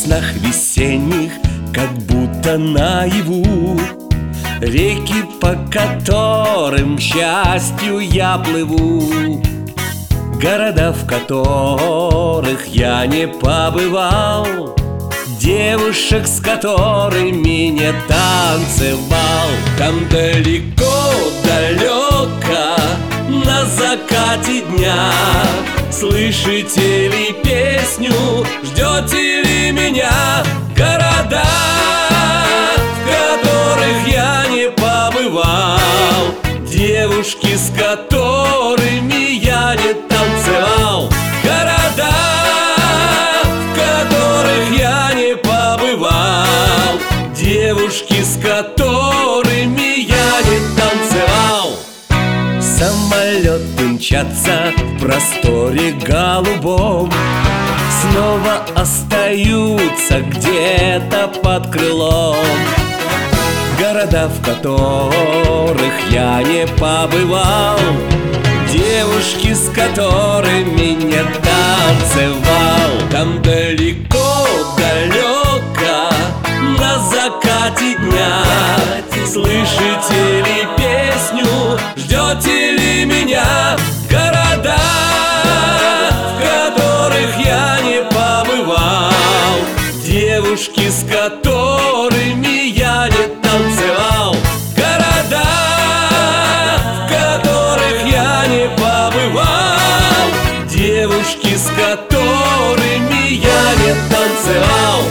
снах весенних, как будто наяву, реки, по которым счастью я плыву, города, в которых я не побывал, девушек, с которыми не танцевал. Там далеко-далеко, на закате дня, слышите ли песню, ждете ли меня? Города, в которых я не побывал, девушки, с которыми я не танцевал. Города, в которых я не побывал, девушки, с которыми я не танцевал. Самолеты мчатся в просторе голубом, снова остаются где-то под крылом. Города, в которых я не побывал, девушки, с которыми не танцевал. Там далеко-далеко, на закате дня, слышите ли песню, ждете ли меня? Города, в которых я не побывал, девушки, с которыми я не танцевал. Города, в которых я не побывал, девушки, с которыми я не танцевал.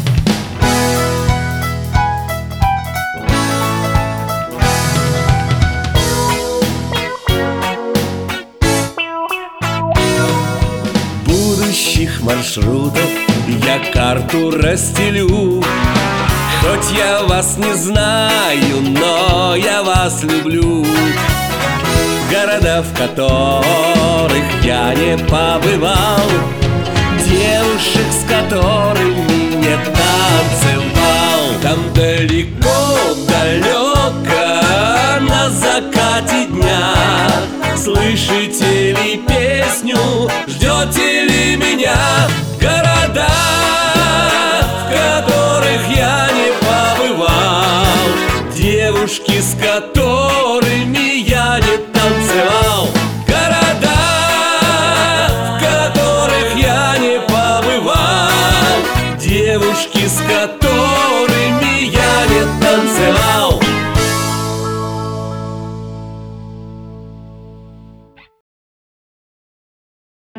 Будущих маршрутов я карту расстелю, хоть я вас не знаю, но я вас люблю. Города, в которых я не побывал, девушек, с которыми не танцевал. Там далеко-далеко, на закате дня, слышите ли песню, ждете ли меня? Города, в которых я не побывал, девушки, с которыми я не танцевал. Города, в которых я не побывал, девушки, с которыми